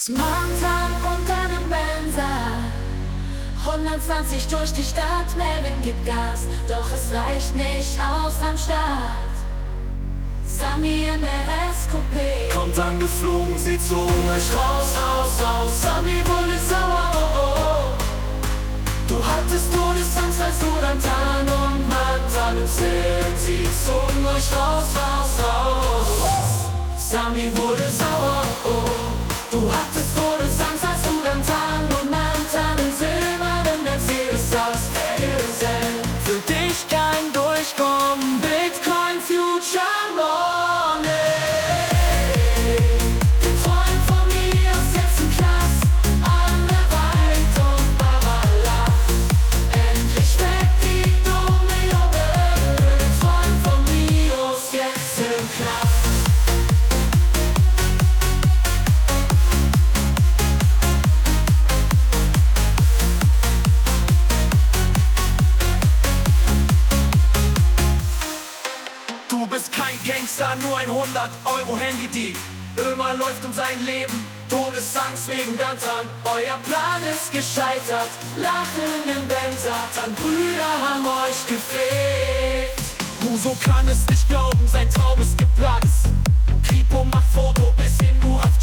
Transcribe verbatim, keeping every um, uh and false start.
Spontan unter einem Benzer, hundertzwanzig durch die Stadt, Melvin gibt Gas, doch es reicht nicht aus am Start. Sammy in der S-Coupé kommt angeflogen, sieht so hungrig raus, raus, raus. Sammy wurde sauer, oh, oh, oh. Du hattest Todesangst, als du dann tan und man seinen Zählen sieht so hungrig raus, raus, raus. Sammy wurde sauer, oh, oh. Du hattest Todesangst, als du dann tan und man seinen silbernen Mercedes saß. Für dich kein Durchkommen, Bitcoin Future Money. Wir träumen von mir aus jetzt im Knast, an der Wald und Babala. Endlich weg die dumme Junge. Wir träumen von mir aus jetzt im Knast. Du bist kein Gangster, nur ein hundert Euro Handy-Dieb. Ömer läuft um sein Leben, Todesangst wegen Dantan. Euer Plan ist gescheitert, Lachen im Bensatan. Brüder haben euch gefegt. Huso kann es nicht glauben, sein Traum ist geplatzt. Kripo macht Foto, bis ihn nur auf